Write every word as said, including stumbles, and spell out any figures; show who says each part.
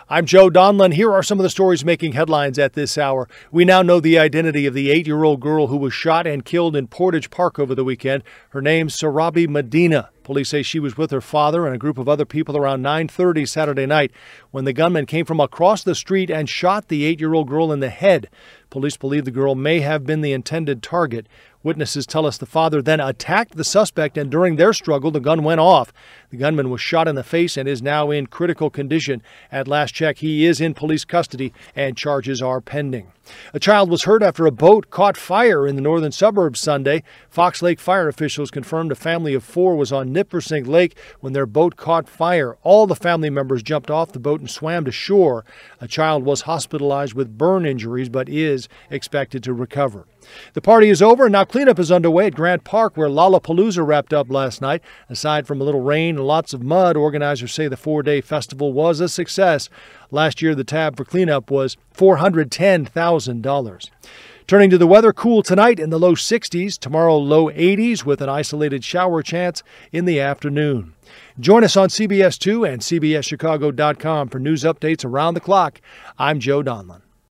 Speaker 1: I'm Joe Donlin. Here are some of the stories making headlines at this hour. We now know the identity of the eight-year-old girl who was shot and killed in Portage Park over the weekend. Her name's Sarabi Medina. Police say she was with her father and a group of other people around nine thirty Saturday night when the gunman came from across the street and shot the eight-year-old girl in the head. Police believe the girl may have been the intended target. Witnesses tell us the father then attacked the suspect, and during their struggle, the gun went off. The gunman was shot in the face and is now in critical condition. At last check, he is in police custody and charges are pending. A child was hurt after a boat caught fire in the northern suburbs Sunday. Fox Lake fire officials confirmed a family of four was on Nippersink Lake when their boat caught fire. All the family members jumped off the boat and swam to shore. A child was hospitalized with burn injuries but is expected to recover. The party is over and now cleanup is underway at Grant Park, where Lollapalooza wrapped up last night. Aside from a little rain and lots of mud, organizers say the four-day festival was a success. Last year, the tab for cleanup was four hundred ten thousand dollars. Turning to the weather, cool tonight in the low sixties, tomorrow low eighties with an isolated shower chance in the afternoon. Join us on C B S two and C B S Chicago dot com for news updates around the clock. I'm Joe Donlin.